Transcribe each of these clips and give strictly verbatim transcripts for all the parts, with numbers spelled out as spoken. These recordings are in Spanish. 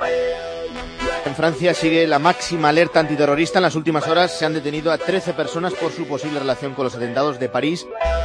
En Francia sigue la máxima alerta antiterrorista. En las últimas horas se han detenido a trece personas por su posible relación con los atentados de París.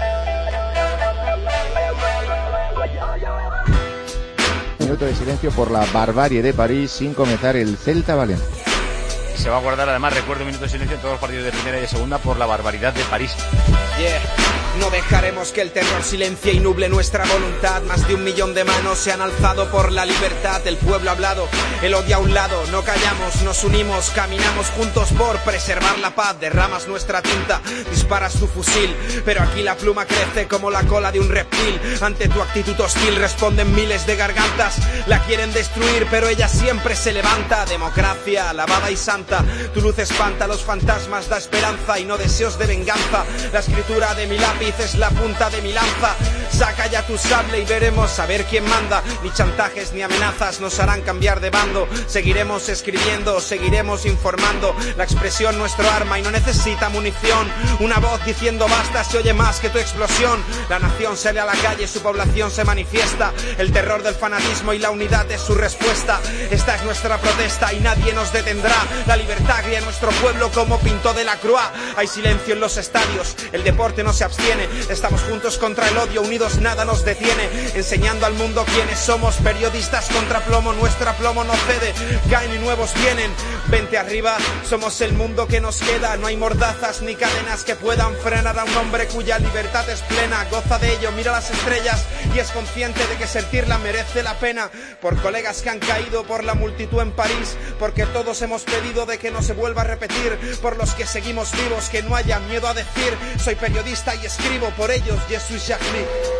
Minuto de silencio por la barbarie de París sin comenzar el Celta-Valencia. Se va a guardar además, recuerdo, un minuto de silencio en todos los partidos de primera y de segunda por la barbaridad de París. Yeah. No dejaremos que el terror silencie y nuble nuestra voluntad. Más de un millón de manos se han alzado por la libertad. El pueblo ha hablado, el odio a un lado. No callamos, nos unimos, caminamos juntos por preservar la paz. Derramas nuestra tinta, disparas tu fusil, pero aquí la pluma crece como la cola de un reptil. Ante tu actitud hostil responden miles de gargantas. La quieren destruir, pero ella siempre se levanta. Democracia, lavada y santa. Tu luz espanta a los fantasmas, da esperanza y no deseos de venganza. La escritura de mi lápiz es la punta de mi lanza. Saca ya tu sable y veremos a ver quién manda. Ni chantajes ni amenazas nos harán cambiar de bando. Seguiremos escribiendo, seguiremos informando. La expresión nuestro arma y no necesita munición. Una voz diciendo basta se oye más que tu explosión. La nación sale a la calle, su población se manifiesta. El terror del fanatismo y la unidad es su respuesta. Esta es nuestra protesta y nadie nos detendrá. La libertad guía nuestro pueblo como Pinto de la Croix. Hay silencio en los estadios, el deporte no se abstiene. Estamos juntos contra el odio, unidos nada nos detiene. Enseñando al mundo quiénes somos, periodistas contra plomo. Nuestra plomo no cede, caen y nuevos vienen. Vente arriba, somos el mundo que nos queda. No hay mordazas ni cadenas que puedan frenar a un hombre cuya libertad es plena. Goza de ello, mira las estrellas y es consciente de que sentirla merece la pena. Por colegas que han caído, por la multitud en París, porque todos hemos pedido de que no se vuelva a repetir. Por los que seguimos vivos, que no haya miedo a decir soy periodista y escribo por ellos, Je suis Jacques Lee.